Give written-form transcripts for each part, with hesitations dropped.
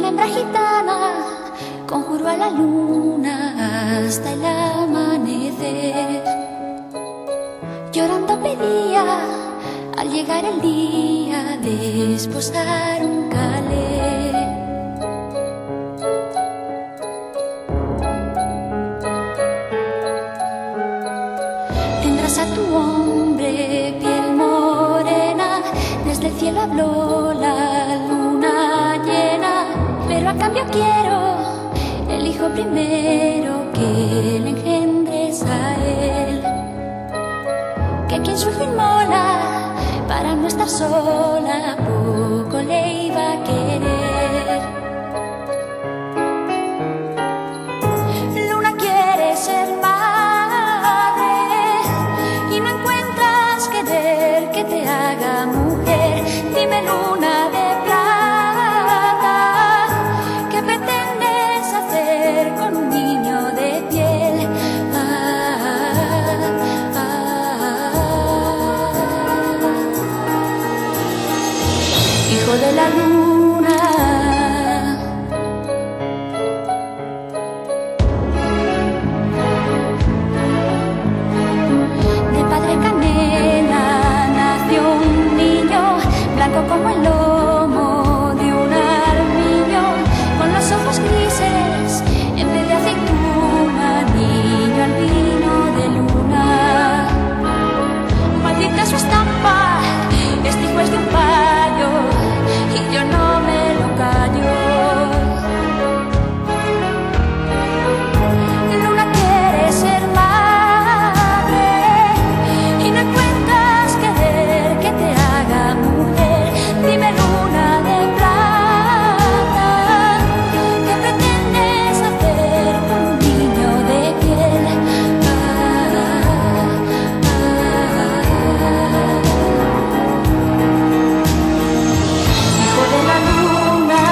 hembra gitana conjuró a la luna hasta el amanecer. Llorando pedía al llegar el día de esposar un calé. Tendrás a tu hombre piel morena, desde el cielo habló la luna llena, pero a cambio quiero el hijo primero que le engendres a él. Que quien su hijo inmola para no estar sola, poco le iba a querer. Luna quiere ser madre y no encuentras querer que te haga mujer. Dime, luna de plata, ¿qué pretendes hacer con un niño de piel? Hijo de la luna, de padre canela nació un niño, blanco como el lomo de un armiño, con los ojos grises en vez de aceituna, niño albino de luna. Maldita su estampa, este hijo es de un payo y yo no me lo callo. Luna quiere ser madre y no encuentras querer que te haga mujer. Dime, luna de plata, ¿qué pretendes hacer con un niño de piel? Hijo de la luna,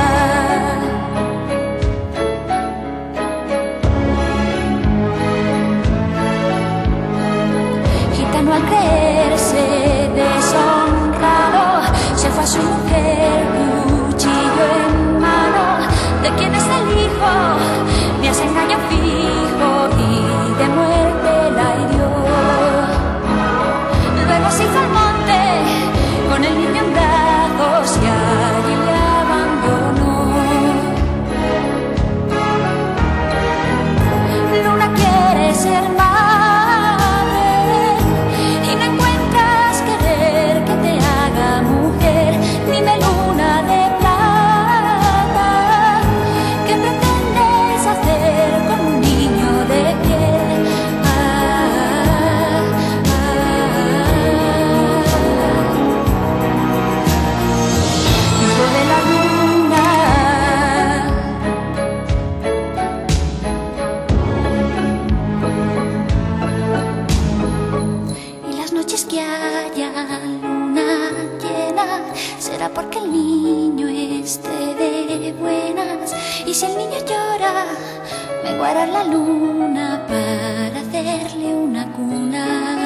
gitano al creerse deshonrado, se fue a su mujer, cuchillo en mano. ¿De quién es el hijo? Me hace engaño fijo y de muerte la hirió. Luego se hizo al monte con el niño en brazos y allí le abandonó. Luna quiere ser madre y no encuentras querer que te haga mujer. Dime, luna de plata, ¿qué pretendes hacer con un niño de piel? Hijo de la luna, y las noches que haya luna llena será porque el niño esté de buenas. Y si el niño llora, me guardará la luna para hacerle una cuna.